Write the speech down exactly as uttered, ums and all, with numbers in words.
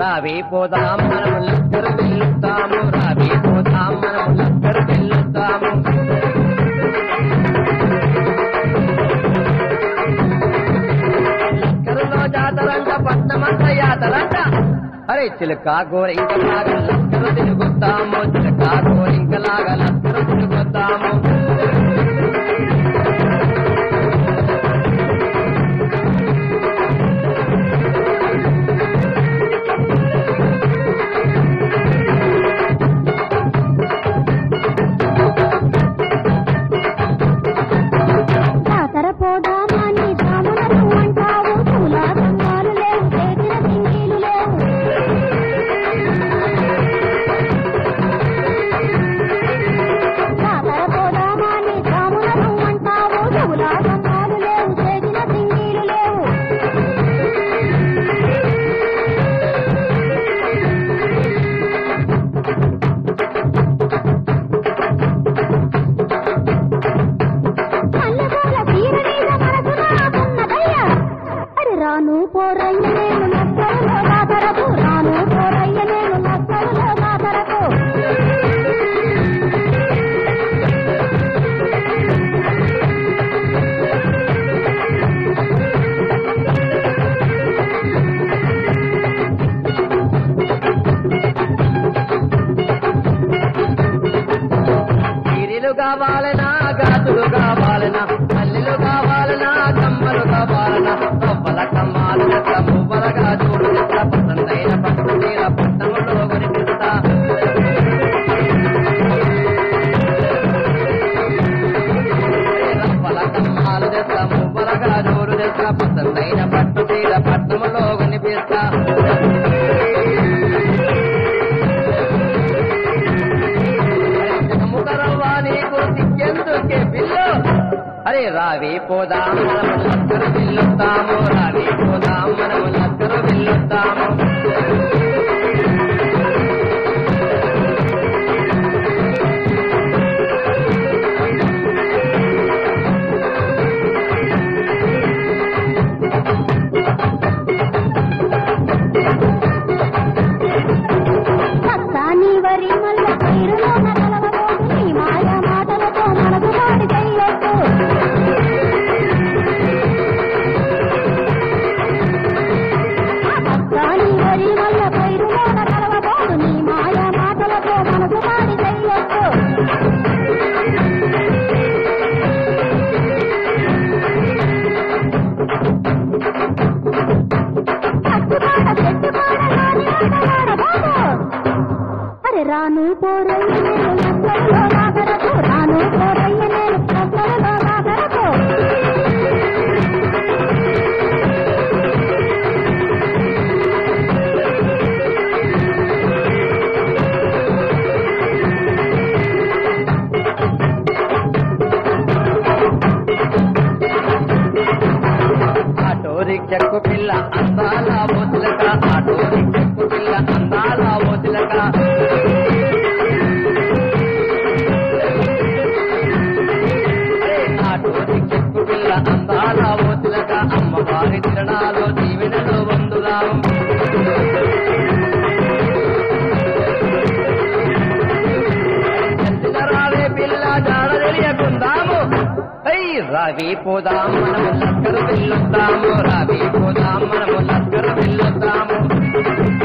రావి పోదాం మనము లక్కరు వెళ్ళుతాము రావి పోదాం మనము లక్కరు వెళ్ళుతాము లక్కరులో జాతరంట పట్నమంత యాతరంట అరే చిలక గోరింకలాగా లక్కరు తిరుగుతాము చిలక గోరింకలాగా లక్కరు తిరుగుతాము కావాలనా గాజులు కావాలనా మల్లెలు కావాలనా కమ్మలు కావాలనా కొవ్వల కమ్మాలు ఎట్ల మువ్వలగా చూడు ఎట్ల పసందైన పట్టు తీర పట్టణంలో కొనిపిస్తా రవ్వల కమ్మాలు ఎట్ల మువ్వలగా చూడు ఎట్ల పసందైన పట్టు తీర పట్టణంలో కొనిపిస్తా అరే రావి పోదాం మనము లక్కరు వెళ్ళొద్దాము రావి పోదాం మనము లక్కరు వెళ్ళొద్దాము రాను పోరయ్య నేను లక్కరులో రాగరకు రాను పోరయ్య నేను లక్కరులో రాగరకు ఆటో రిక్షకు పిల్ల అందాల ఓతులక ఆటో రిక్షకు పిల్ల అందాల ఓతులక అందాల ఓతులక అమ్మవారి తిరణాలు దీవెనలు వందుదాం రావే పిల్ల జాడ తెలియకుందాము అయ్యి రావి పోదాం మనము లక్కరు వెళ్ళొద్దాము రావి పోదాం మనము లక్కరు వెళ్ళొద్దాము